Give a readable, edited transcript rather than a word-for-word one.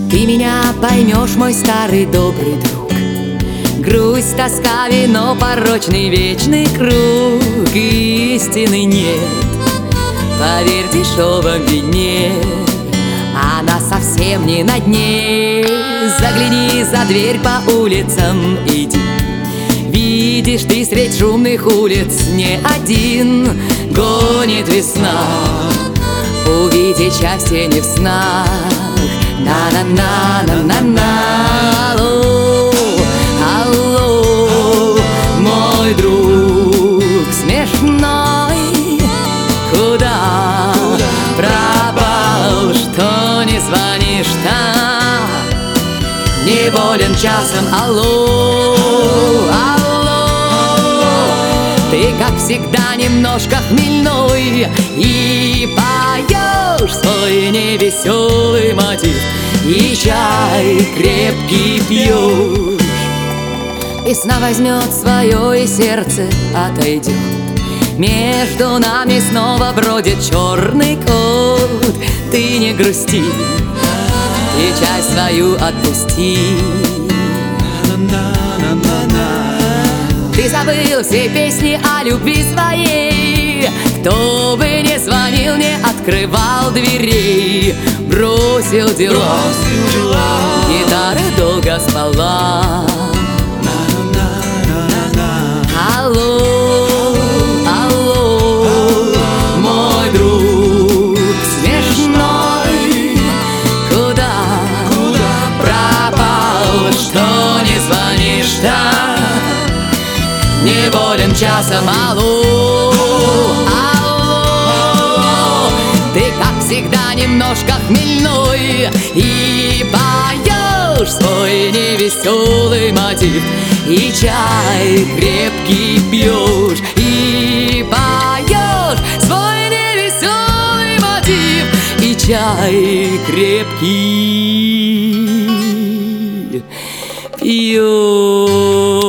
Ты меня поймешь, мой старый добрый друг. Грусть, тоска, вино, порочный вечный круг. Истины нет, поверь дешевом вине, она совсем не на дне. Загляни за дверь, по улицам иди. Видишь, ты средь шумных улиц не один. Гонит весна, увидеть счастье не в снах. На-на-на-на-на-на. Алло, алло, мой друг смешной, куда пропал, что не звонишь там? Не болен часом, алло, алло. Ты, как всегда, немножко хмельной и поешь свой невеселый мотив, и чай крепкий пьешь. Весна возьмет свое, и сердце отойдет. Между нами снова бродит черный кот. Ты не грусти, и часть свою отпусти. Ты забыл все песни о любви своей. Кто бы не звонил, не открывал дверей. Бросил дела, гитара долго спала. Алло, алло, мой друг смешной, куда пропал, что не звонишь там? Не болен часом, алло, алло. Ты, как всегда, немножко хмельной и поешь свой невеселый мотив, и чай крепкий пьешь, и поешь свой невеселый мотив, и чай крепкий пьешь.